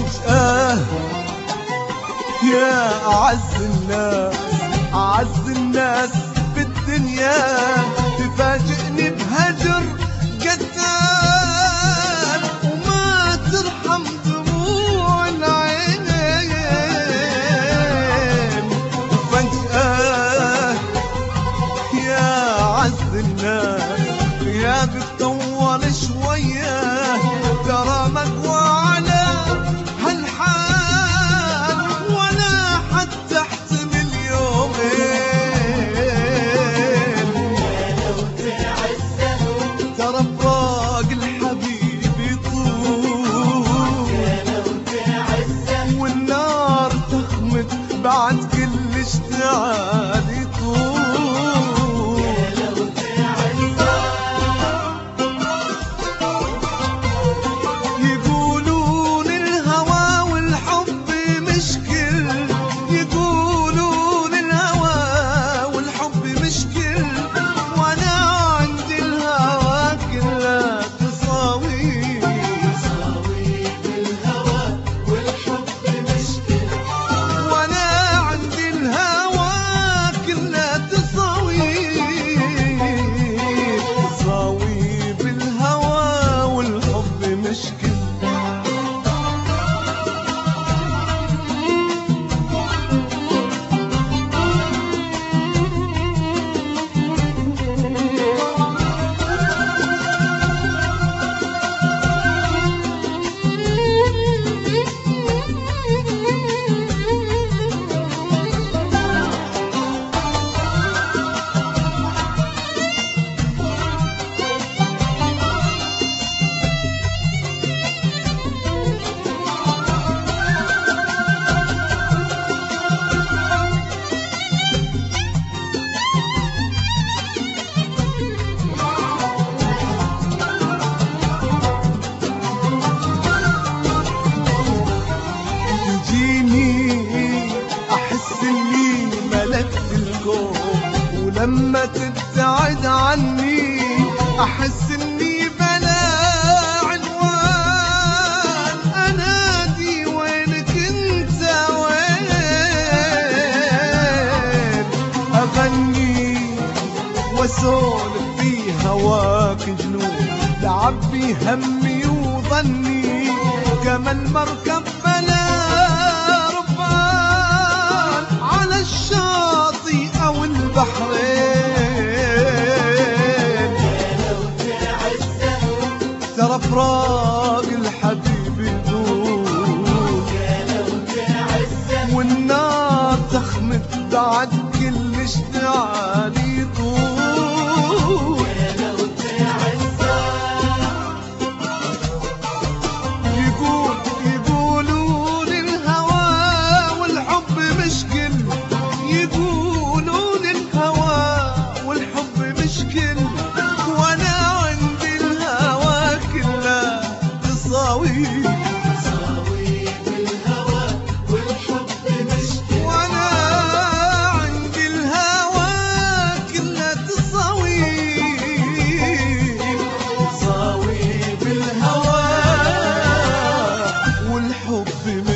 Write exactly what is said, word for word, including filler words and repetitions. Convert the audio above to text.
وفجأة يا أعز الناس أعز الناس في الدنيا تفاجئني بهجر قتال وما ترحم دموع العين. وفجأة يا أعز الناس غيابك طول شوية ترى مقوى على هالحال ولا حتى احتمل يومين. لو تعزه ترى فراق الحبيب يطول لو تعزه والنار تخمد بعد كل اشتعال يطول. لو تعزه يقولون الهوى والحب مشكل يقولون الهوى والحب مشكل وانا عندي الهوى كلها تساوي. تساوي بالهوى والحب مشكل وانا عندي الهوى كلها تساوي تساوي بالهوى والحب مشكل. تجيني احس اني ملكت الكون ولما تبتعد عني احس اني بلا عنوان انادي وينك انت وين. اغني واسولف في هواك جنون تعبي همي وظني كما المركب بلا ربان على الشاطئ او البحرين. لو تعزه ترى فراق الحبيب يدوم لو تعزه والنار تخمد بعد كل اشتعال يطول. لو تعزه يقول يقولون الهوى والحب مشكل يقولون الهوى والحب مشكل وانا عندي الهوى كله تساوي. تساوي بالهوى والحب مشكل وانا عندي الهوى كله تساوي تساوي بالهوى والحب